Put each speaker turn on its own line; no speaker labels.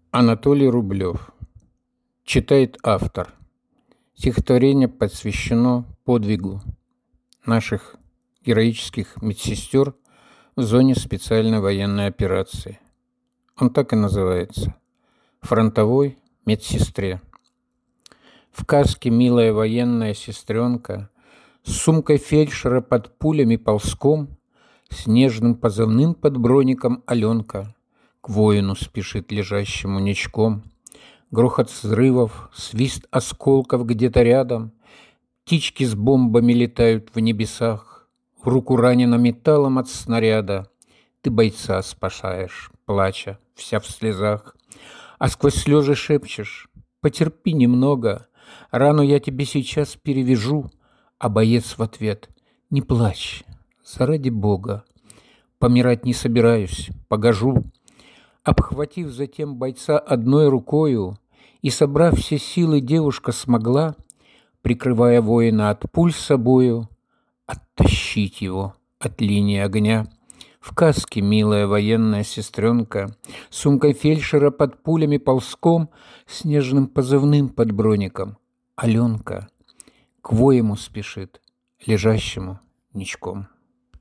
Анатолий Рублев. Читает автор. Стихотворение посвящено подвигу наших героических медсестер в зоне специальной военной операции. Он так и называется «Фронтовой медсестре». В каске милая военная сестренка с сумкой фельдшера под пулями ползком, с нежным позывным под броником Аленка к воину спешит лежащему ничком. Грохот взрывов, свист осколков где-то рядом, птички с бомбами летают в небесах, в руку ранено металлом от снаряда. Ты бойца спасаешь, плача, вся в слезах, а сквозь слезы шепчешь: потерпи немного, рану я тебе сейчас перевяжу. А боец в ответ: не плачь, заради Бога, помирать не собираюсь, погожу. Обхватив затем бойца одной рукою и собрав все силы, девушка смогла, прикрывая воина от пуль собою, оттащить его от линии огня. В каске милая военная сестренка, сумкой фельдшера под пулями ползком, с нежным позывным под броником Аленка к воему спешит, лежащему ничком.